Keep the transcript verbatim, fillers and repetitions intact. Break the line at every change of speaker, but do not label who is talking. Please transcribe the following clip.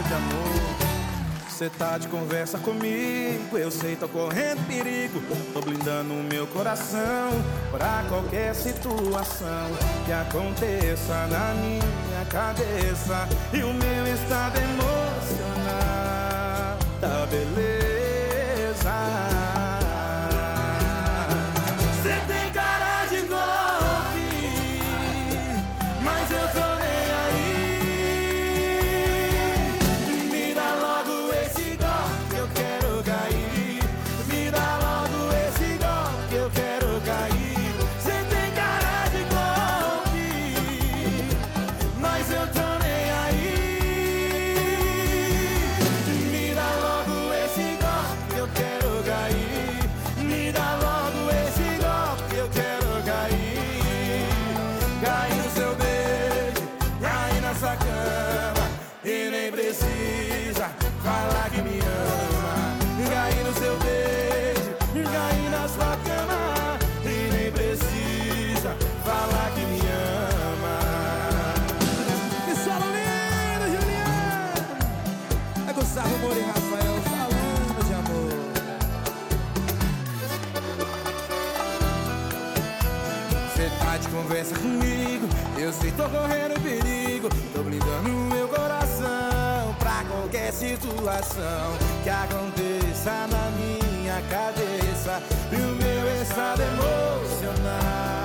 de amor. Cê tá de conversa comigo, eu sei, tô correndo perigo. Tô blindando o meu coração pra qualquer situação que aconteça na minha cabeça. E o meu estado emocional tá beleza. Cê tem cara de golpe, mas eu tô nem aí. Me dá logo esse golpe que eu quero cair. Me dá logo esse golpe que eu quero cair. Cê tem cara de golpe, mas eu tô nem aí. Me dá logo esse golpe que eu quero cair. Me dá logo esse golpe que eu quero cair. Cair no seu beijo, cair na sua cama e nem precisa falar que me ama. Cair no seu beijo, cair na sua cama e nem precisa falar que me ama.
Que solo lindo, Juliano! É Gustavo Moura e Rafael falando de amor.
Cê tá de conversa comigo, eu sei, tô correndo perigo. Tô blindando o meu coração pra qualquer situação que aconteça na minha cabeça. E o meu estado emocional